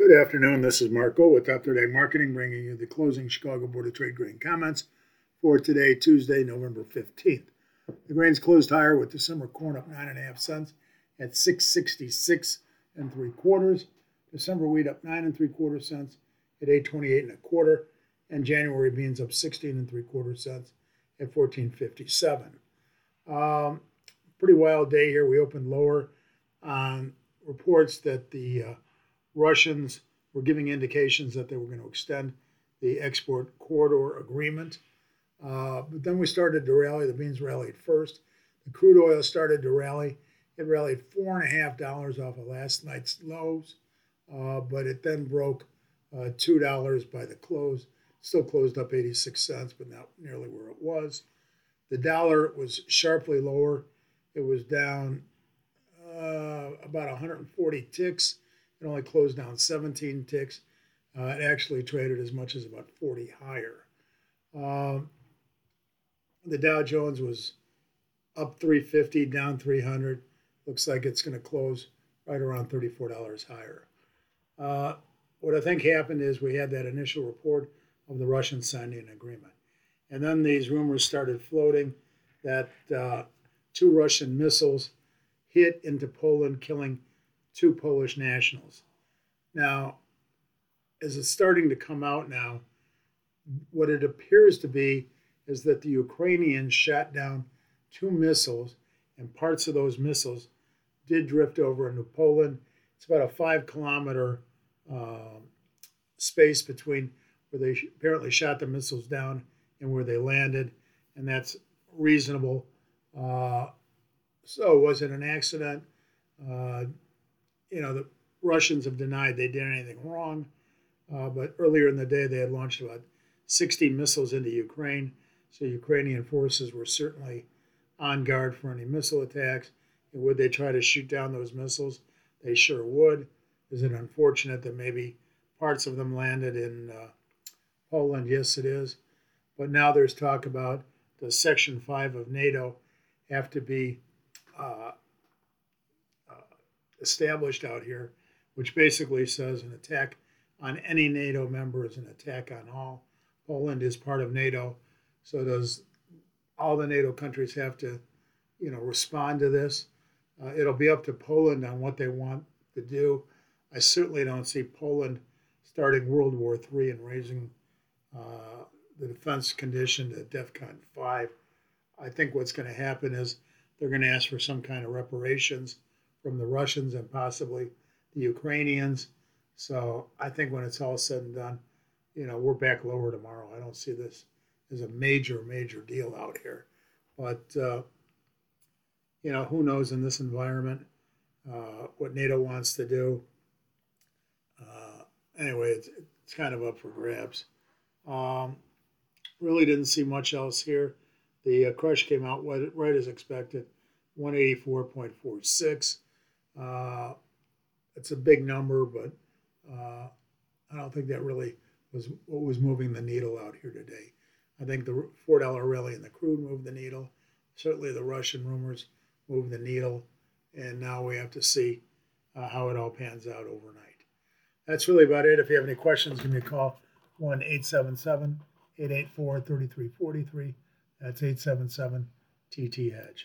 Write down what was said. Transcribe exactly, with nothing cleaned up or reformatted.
Good afternoon. This is Marco with Top Third Ag Marketing, bringing you the closing Chicago Board of Trade grain comments for today, Tuesday, November fifteenth. The grains closed higher with December corn up nine and a half cents at six sixty-six and three quarters. December wheat up nine and three quarter cents at eight twenty-eight and a quarter, and January beans up sixteen and three quarter cents at fourteen fifty-seven. Um, pretty wild day here. We opened lower on reports that the uh, Russians were giving indications that they were going to extend the export corridor agreement. Uh, but then we started to rally. The beans rallied first. The crude oil started to rally. It rallied four and a half dollars off of last night's lows, uh, but it then broke uh, two dollars by the close. Still closed up eighty-six cents, but not nearly where it was. The dollar was sharply lower. It was down uh, about one hundred forty ticks. It only closed down seventeen ticks. Uh, it actually traded as much as about forty higher. Um, the Dow Jones was up three fifty, down three hundred. Looks like it's going to close right around thirty-four dollars higher. Uh, what I think happened is we had that initial report of the Russians signing an agreement. And then these rumors started floating that uh, two Russian missiles hit into Poland, killing two Polish nationals. Now, as it's starting to come out now, what it appears to be is that the Ukrainians shot down two missiles, and parts of those missiles did drift over into Poland. It's about a five kilometer uh, space between where they apparently shot the missiles down and where they landed, and that's reasonable. Uh, so was it an accident? Uh, you know, the Russians have denied they did anything wrong, uh, but earlier in the day they had launched about sixty missiles into Ukraine, so Ukrainian forces were certainly on guard for any missile attacks. And would they try to shoot down those missiles? They sure would. Is it unfortunate that maybe parts of them landed in uh, Poland? Yes, it is. But now there's talk about the Section five of NATO have to be uh, established out here, which basically says an attack on any NATO member is an attack on all. Poland is part of NATO, so does all the NATO countries have to, you know, respond to this? Uh, it'll be up to Poland on what they want to do. I certainly don't see Poland starting World War Three and raising uh, the defense condition to DEFCON five. I think what's going to happen is they're going to ask for some kind of reparations from the Russians and possibly the Ukrainians. So I think when it's all said and done, you know, we're back lower tomorrow. I don't see this as a major, major deal out here. But, uh, you know, who knows in this environment uh, what NATO wants to do. Uh, anyway, it's, it's kind of up for grabs. Um, really didn't see much else here. The uh, crush came out right, right as expected, one eighty-four point four six. Uh, it's a big number, but uh, I don't think that really was what was moving the needle out here today. I think the four dollar rally in the crude moved the needle. Certainly the Russian rumors moved the needle. And now we have to see uh, how it all pans out overnight. That's really about it. If you have any questions, give me a call, one eight seven seven, eight eight four, three three four three. That's eight seven seven T T Hedge.